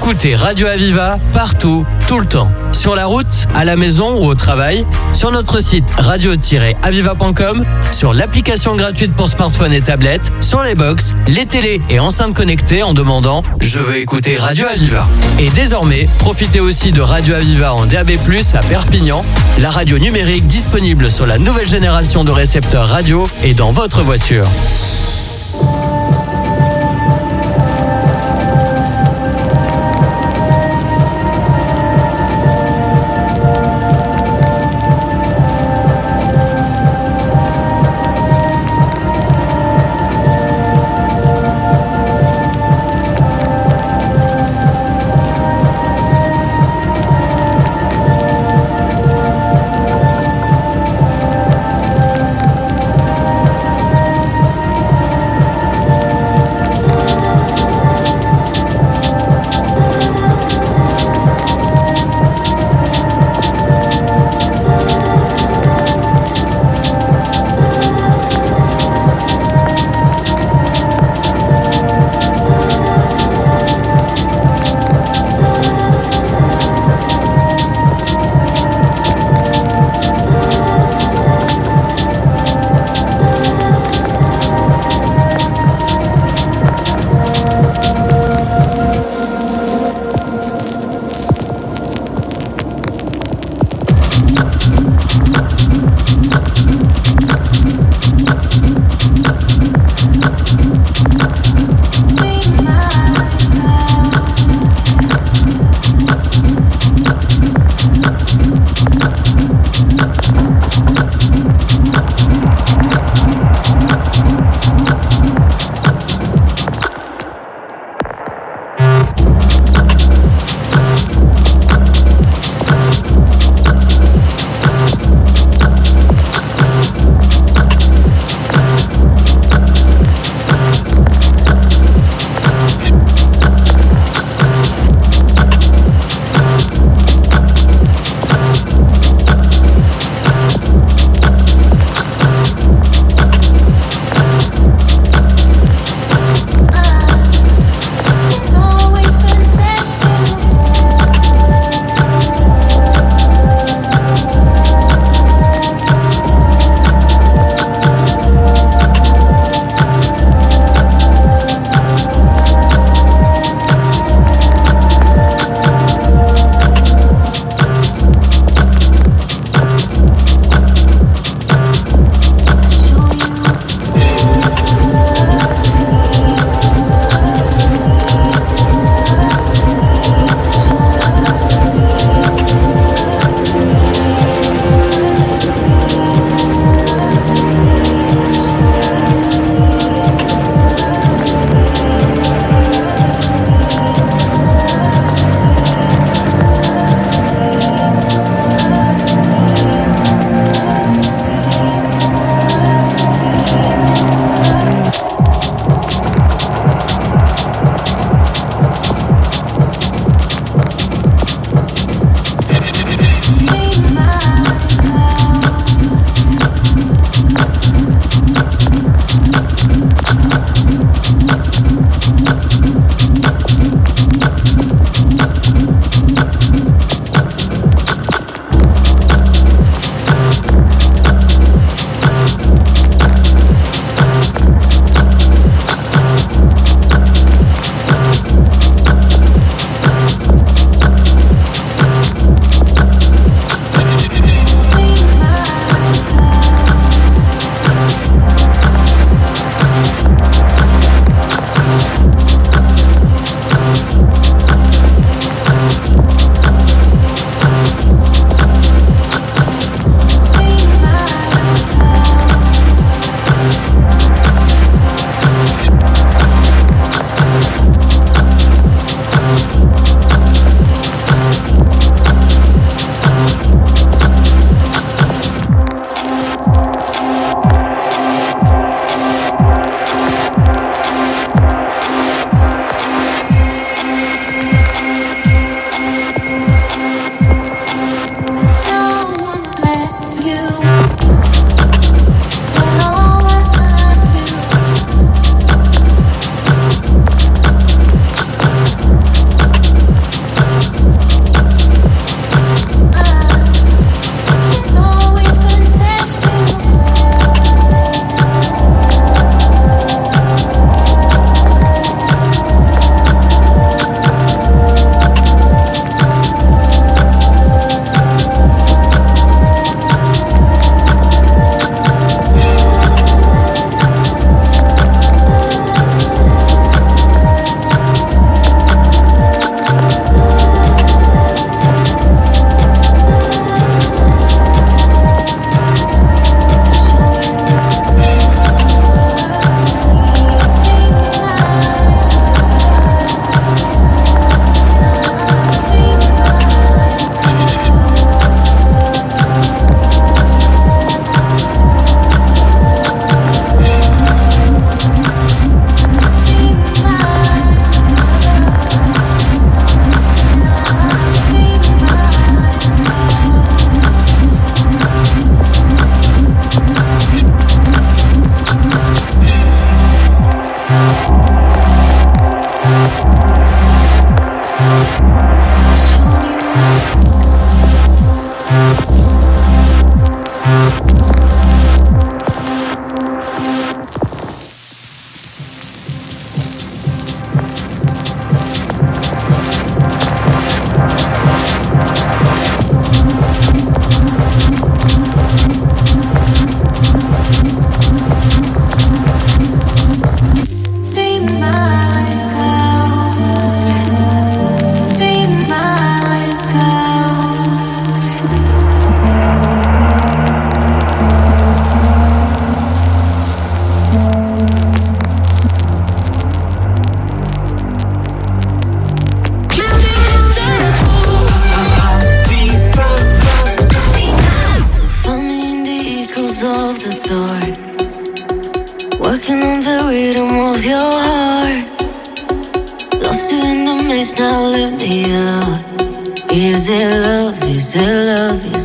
Écoutez Radio Aviva partout, tout le temps. Sur la route, à la maison ou au travail, sur notre site radio-aviva.com, sur l'application gratuite pour smartphone et tablette, sur les box, les télés et enceintes connectées en demandant « Je veux écouter Radio Aviva ». Et désormais, profitez aussi de Radio Aviva en DAB+, à Perpignan, la radio numérique disponible sur la nouvelle génération de récepteurs radio et dans votre voiture.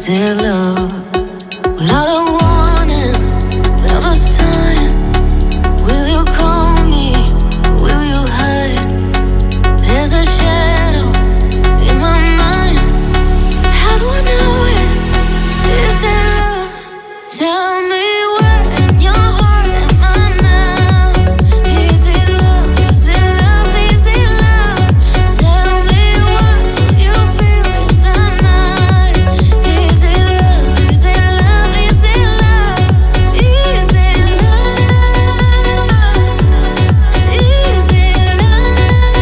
is it love? Without a warning, without a sign, will you call me? Will you hide? There's a shadow in my mind. How do I know it? Is it love? Tell me where in your heart am I now? Is it love? Is it love? Is it love? Tell me what you feel in the night. Is it love? Is it love? Is it love? Is it love? Is it love?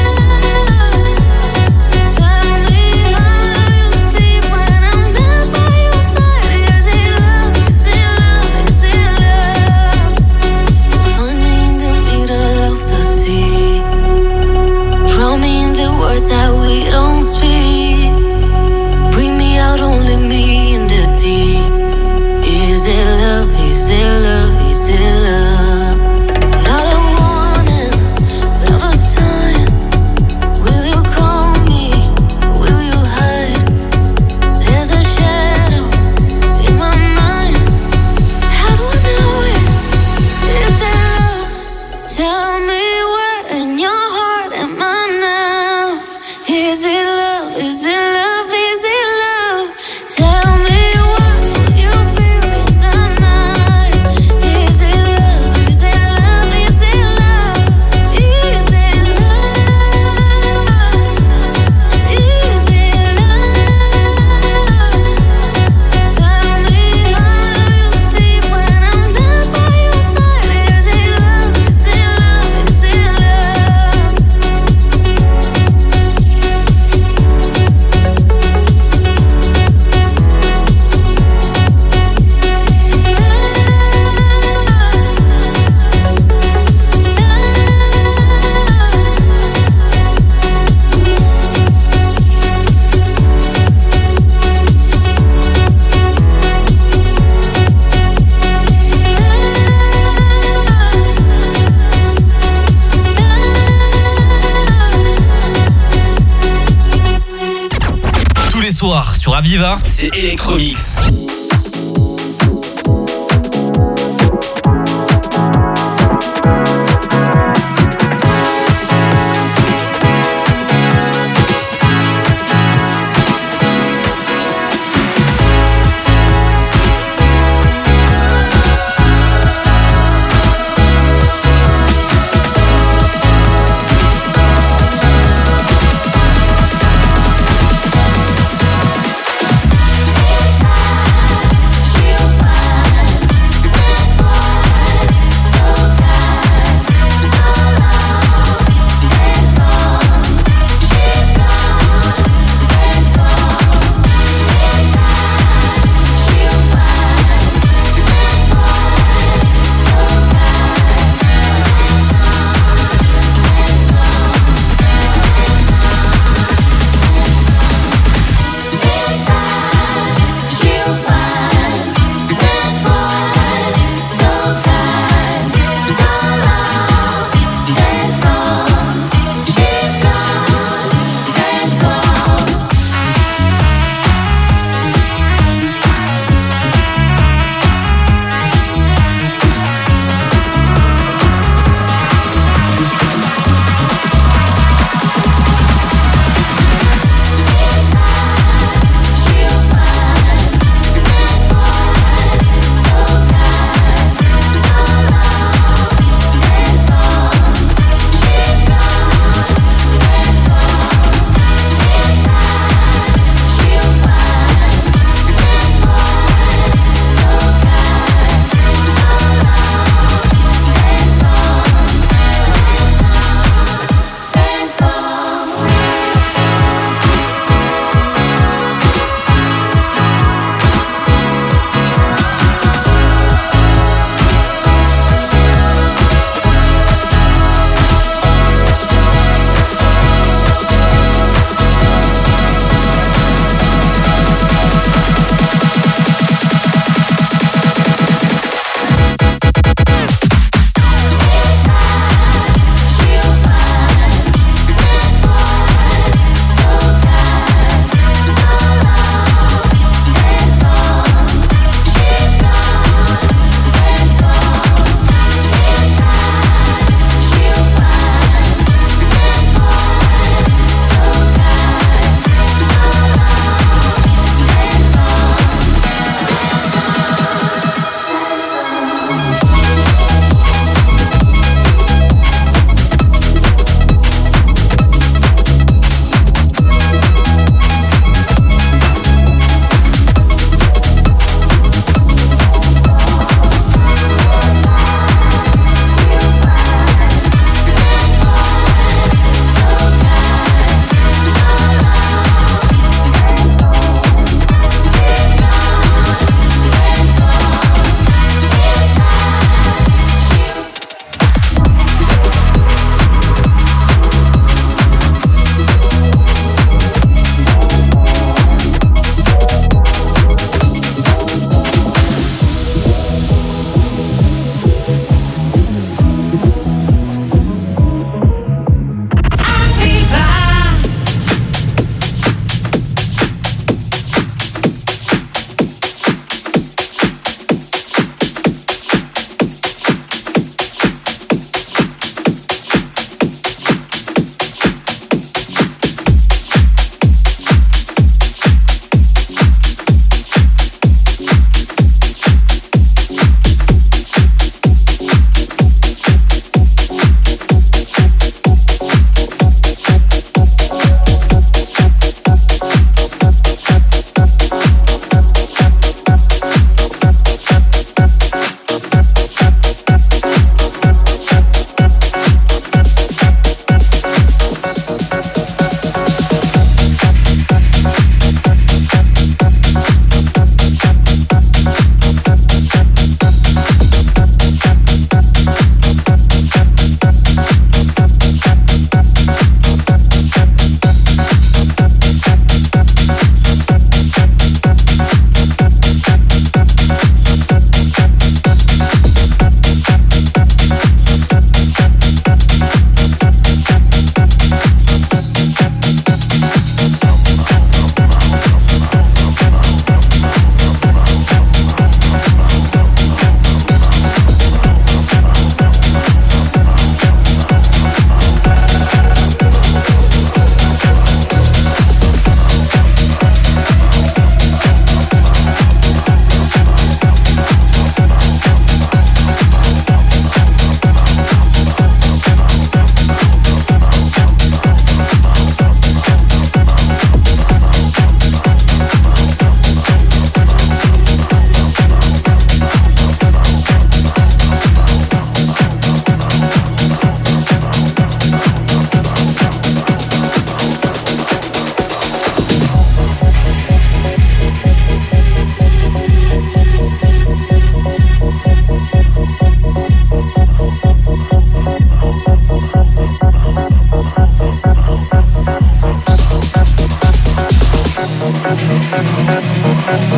Tell me how do you sleep when I'm not by your side? Is it love? Is it love? Is it love? Find me in the middle of the sea. Drown me in the words that we don't speak. Bring me out, only me in the deep. Is it love? Is it love? Is it love? Without a warning, without a sign, will you call me? Will you hide? There's a shadow in my mind. How do I know it? Is it love? Tell me where in your heart am I now? Is it love? Is it love? Is it love? Tell me what you feel in the night. Is it love? Is it love? Is it love? Is it love? Is it love? Tell me how do you sleep when I'm not by your side? Is it love? Is it love? Is it love? Tous les soirs sur Aviva, c'est Electromix. Is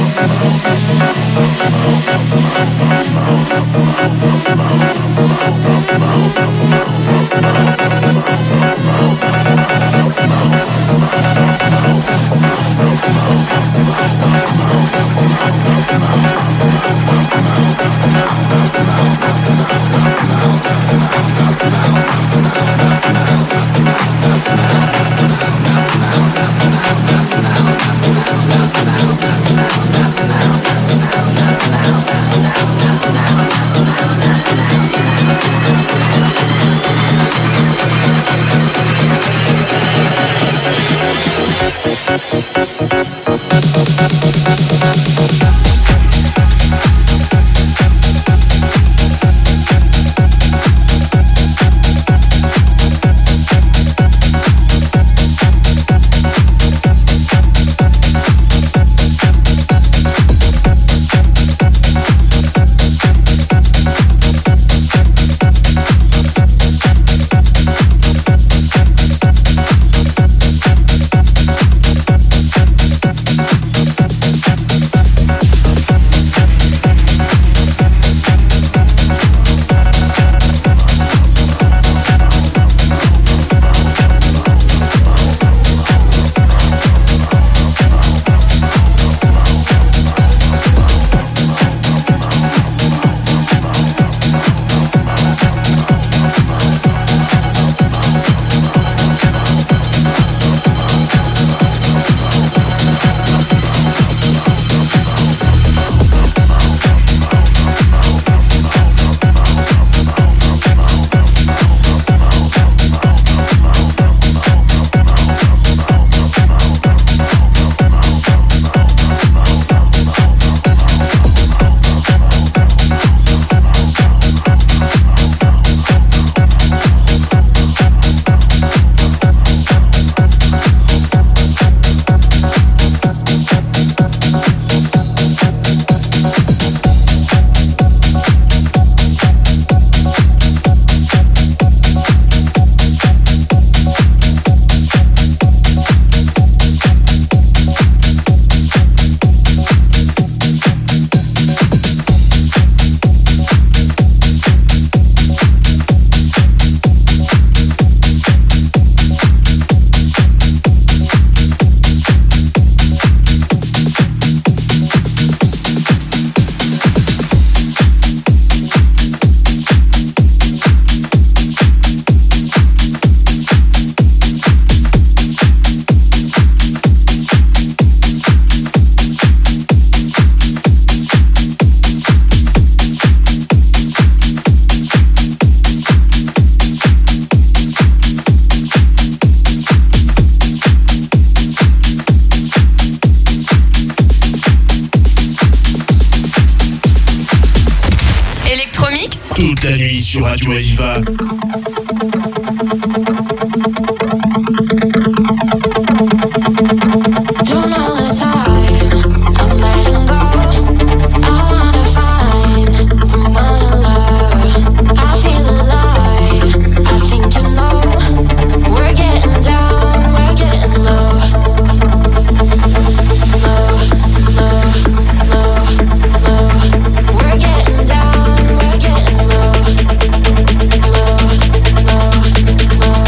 Toute la nuit sur Radio Aviva. We're getting low.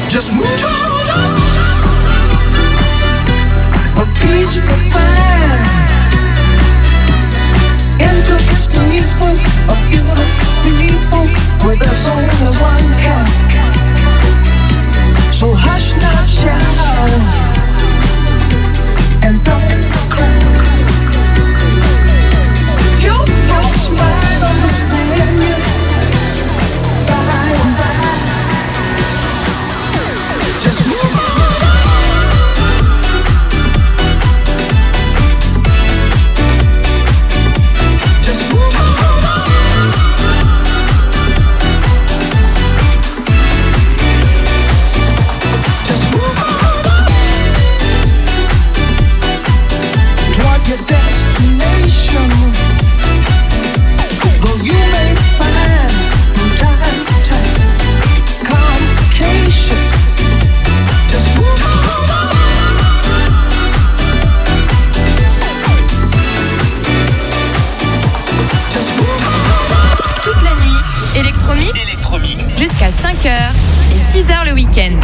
Just move on. A peaceful find into the peaceful, a beautiful people where there's only one kind. So hush now, child, and don't cry. Your folks might understand you by and by. Just move on. Destination, though you may find from time to time complication, just move on. Just move on. Toute la nuit, Electromix jusqu'à 5h et 6h le week-end.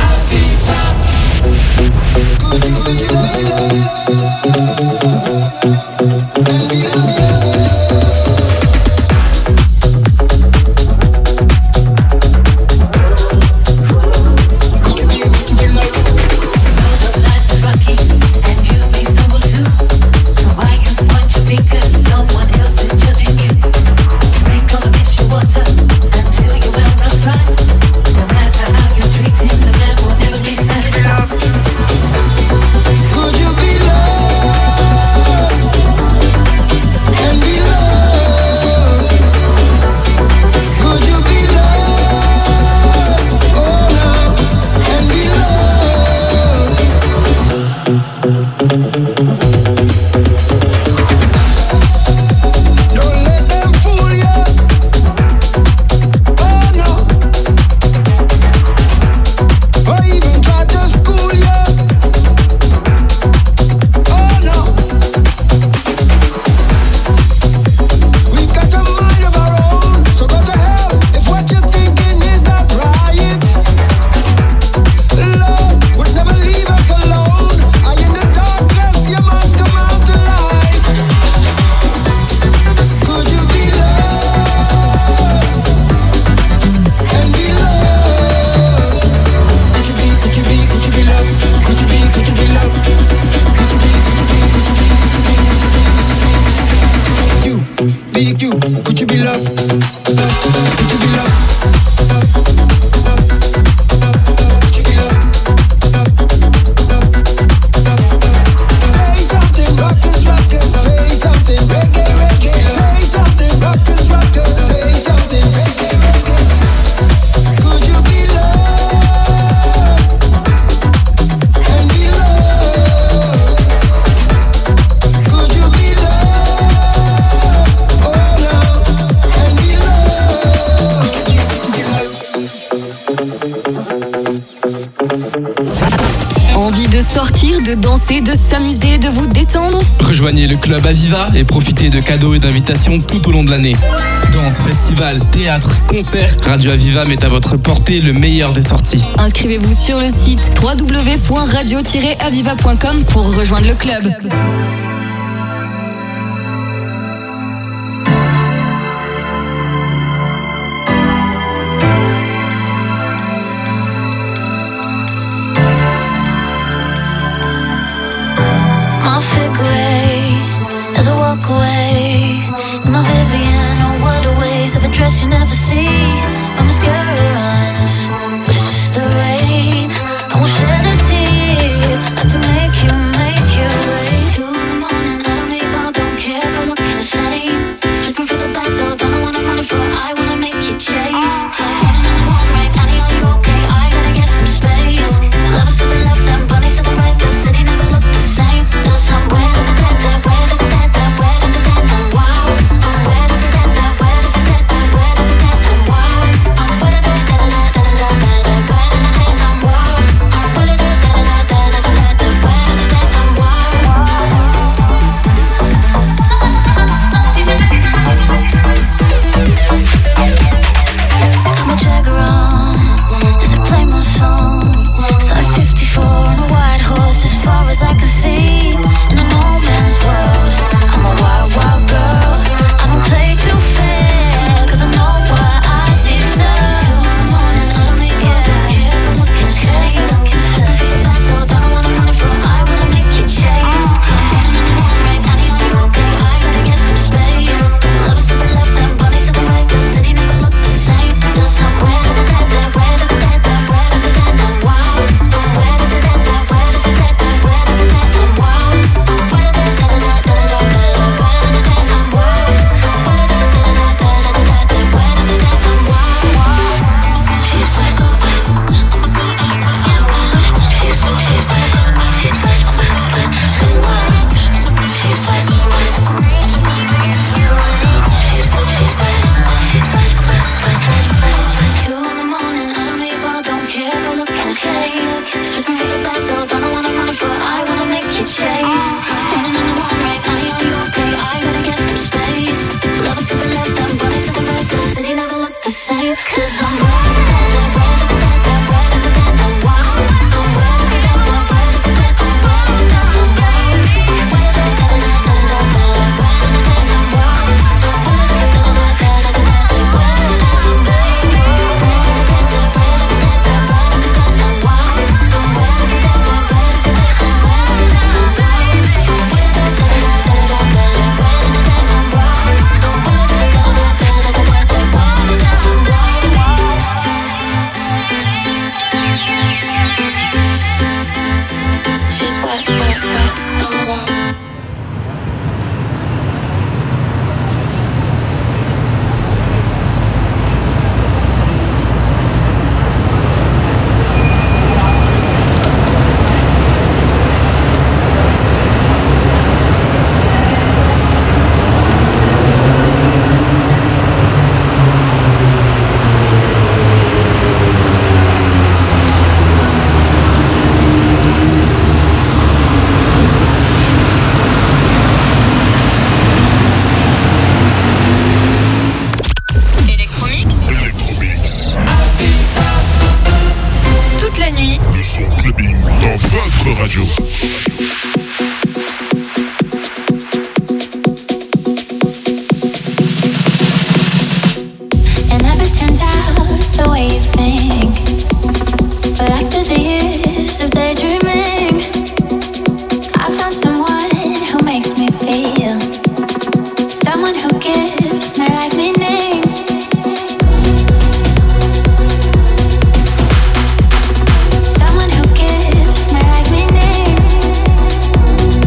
Envie de sortir, de danser, de s'amuser, de vous détendre? Rejoignez le club Aviva et profitez de cadeaux et d'invitations tout au long de l'année. Danse, festival, théâtre, concerts, Radio Aviva met à votre portée le meilleur des sorties. Inscrivez-vous sur le site www.radio-aviva.com pour rejoindre le club. As I walk away, my Vivian, oh what a waste of a dress you never see. My mascara runs, but it's just the rain. I won't shed a tear, not to make you wait too much. Someone who gives my life meaning.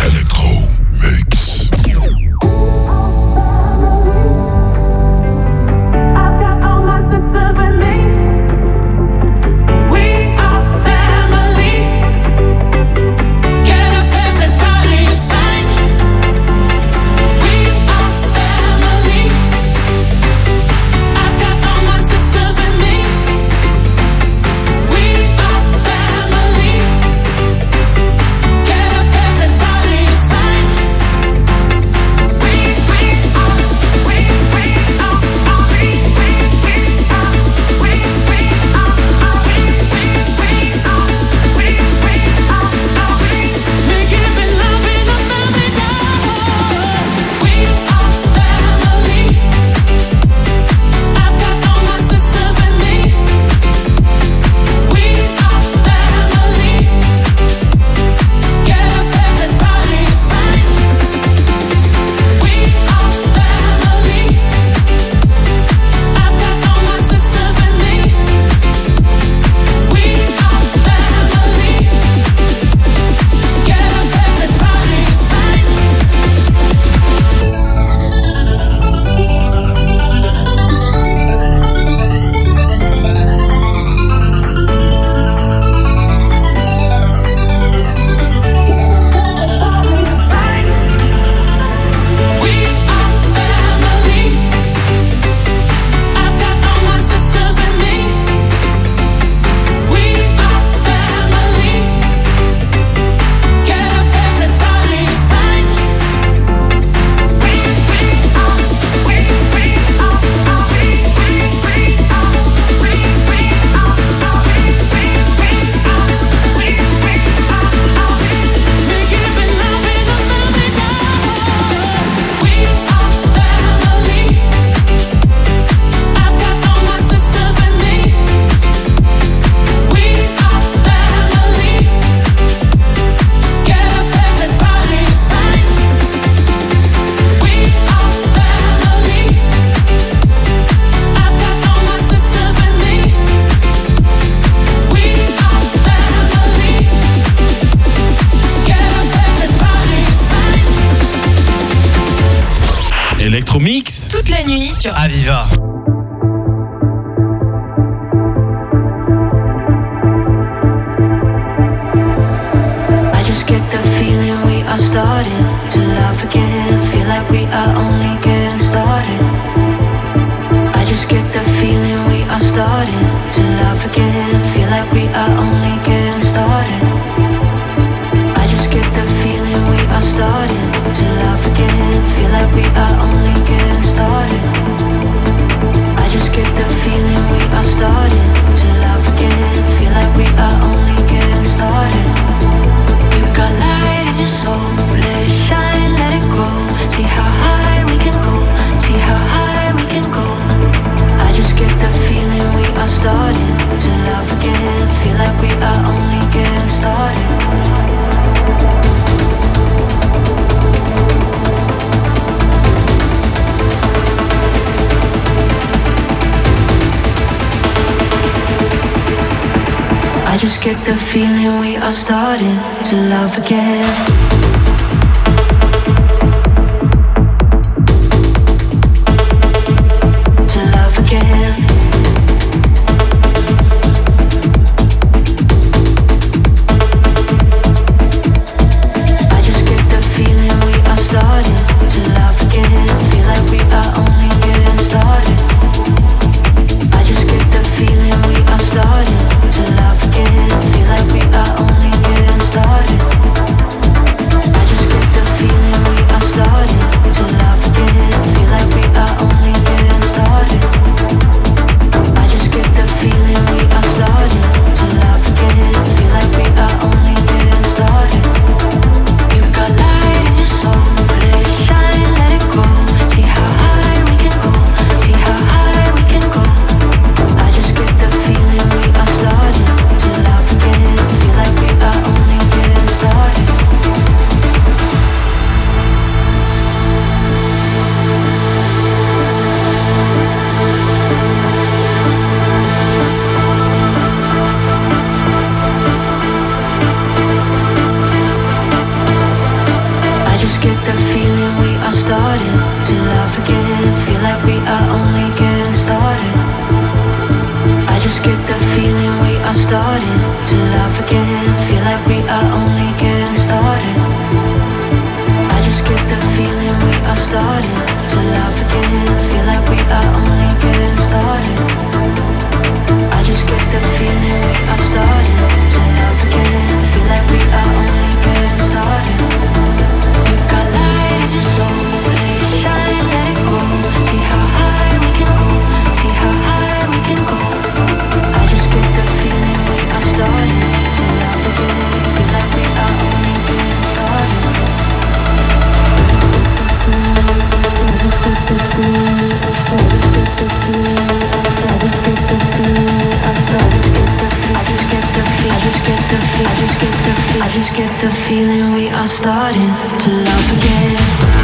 Electromix toute la nuit sur Aviva. I just get the feeling we are starting to love again. Feel like we are only getting started. I just get the feeling we are starting to love again. Feel like we are only getting started. I just get the feeling we are starting to love again. Feel like we are only getting started. I just get the feeling we are starting to love again. Feel like we are only getting started. You got light in your soul, let it shine, let it grow. See how high we can go, see how high we can go. I just get the feeling we are starting to love again. Feel like we are only getting started. I just get the feeling we are starting to love again. To love again. I just get the feeling we are starting to love again. Feel like we are only getting started. I just get the feeling we are starting to love again. Feel like we are only getting started. just get the feeling we are starting to love again. Feel like we are only getting started. I just get the feeling we are starting to love again. Feel like we are only getting started. I just get the feeling we are starting to love again. Feel like we are only getting started. I just get the feeling we are starting to love again. Feel like we are only getting started. You got light in your soul, let it shine, let it grow. See how high we can go, see how high we can go. I just get the feeling we are starting to love again. Feel like we are only getting started. I just get the feeling we are starting to love again.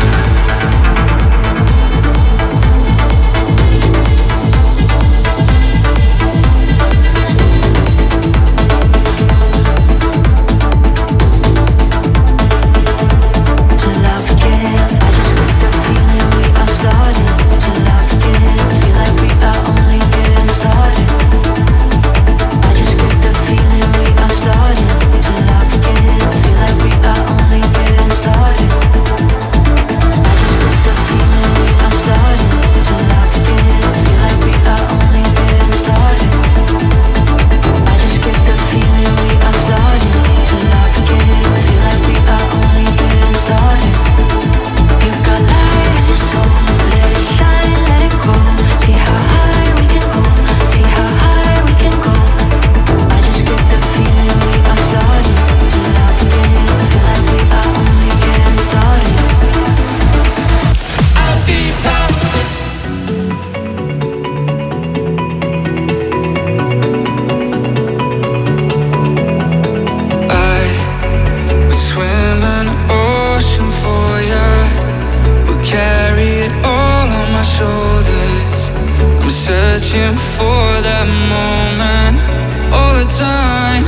Searching for that moment all the time.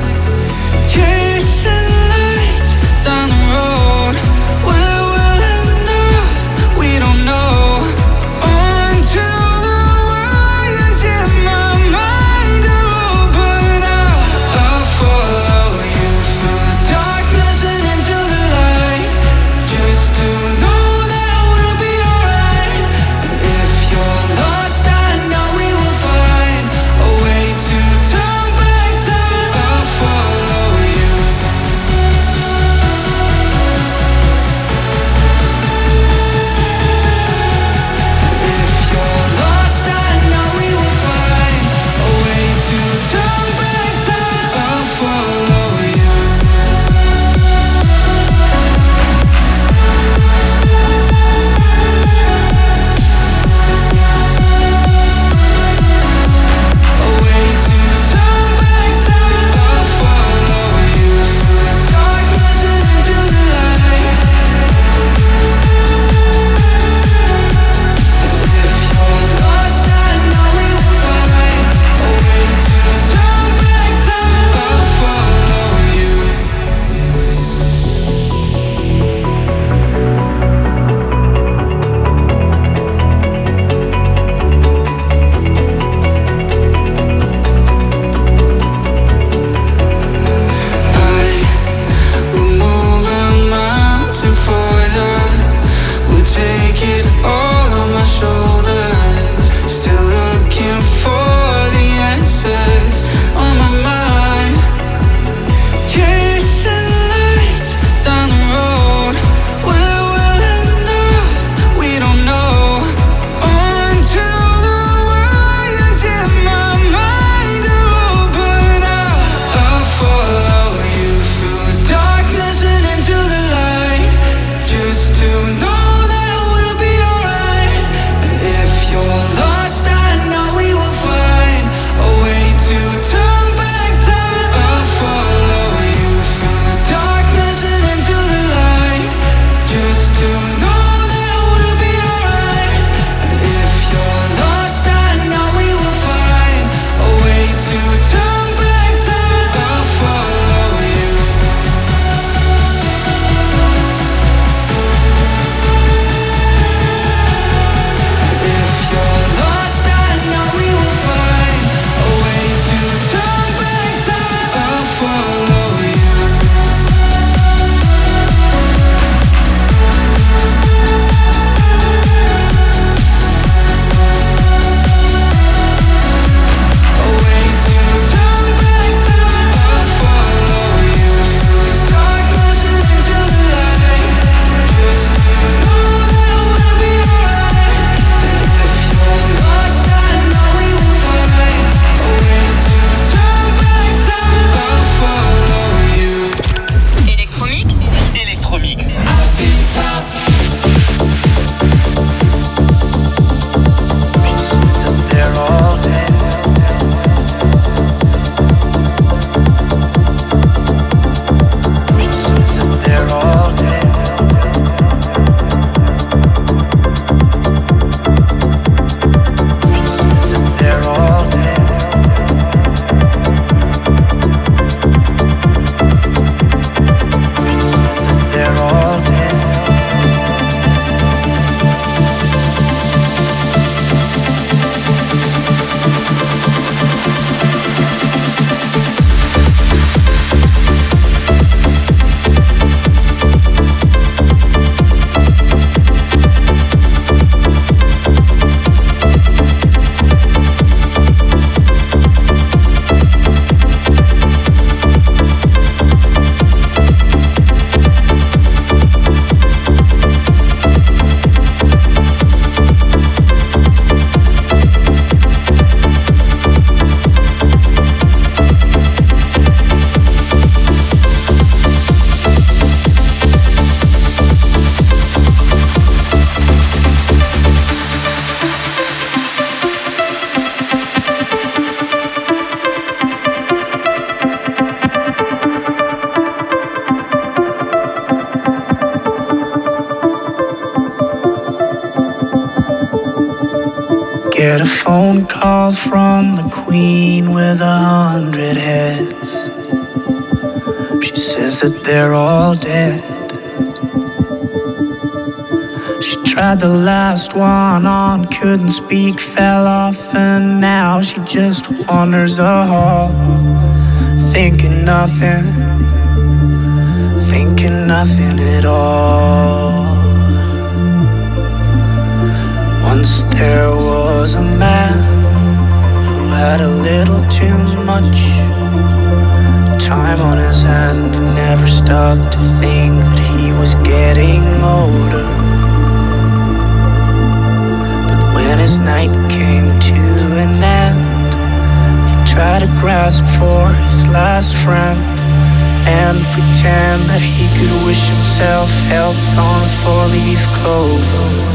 Chasing lights down the road. Where will it end? We don't know. Until the wires in my mind are open up. I'll follow you through the darkness and into the light, just to know that we'll be alright. And if you're lost, I know we will find a way to turn back time. get a phone call from the queen with 100 heads. She says that they're all dead. She tried the last one on, couldn't speak, fell off, and now she just wanders the hall, thinking nothing at all. Once there was a man who had a little too much time on his hand and never stopped to think that he was getting older. But when his night came to an end, he tried to grasp for his last friend and pretend that he could wish himself health on a four-leaf clover.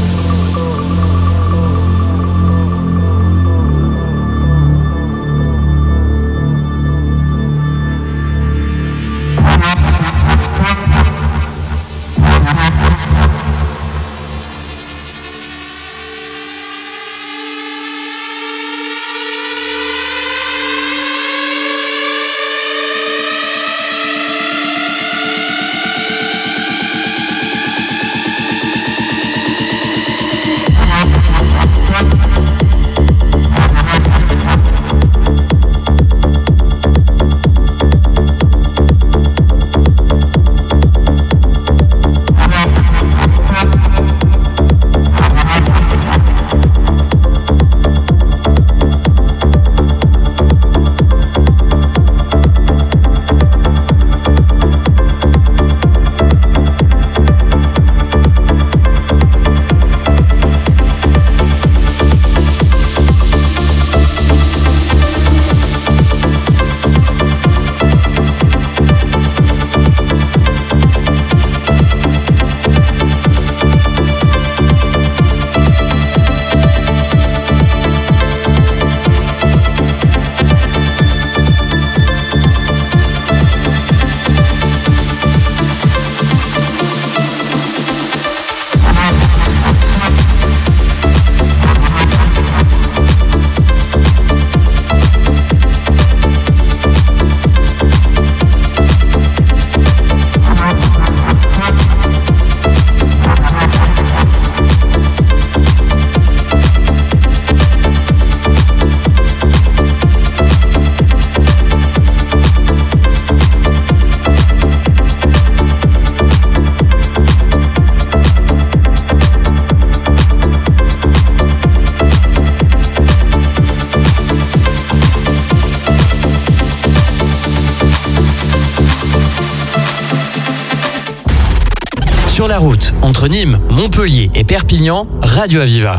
Sur la route, entre Nîmes, Montpellier et Perpignan, Radio Aviva.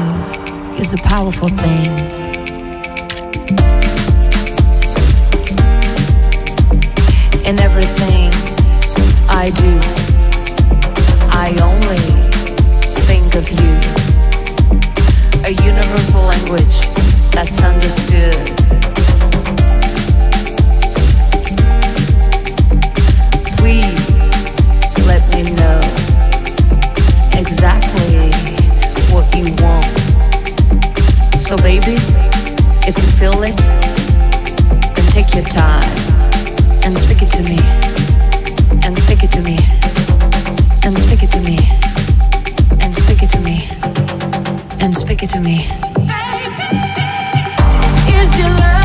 Love is a powerful thing. In everything I do, I only think of you. A universal language that's understood. Please let me know exactly what you want. So baby, if you feel it, then take your time and speak it to me, and speak it to me, and speak it to me, and speak it to me, and speak it to me. Baby, is your love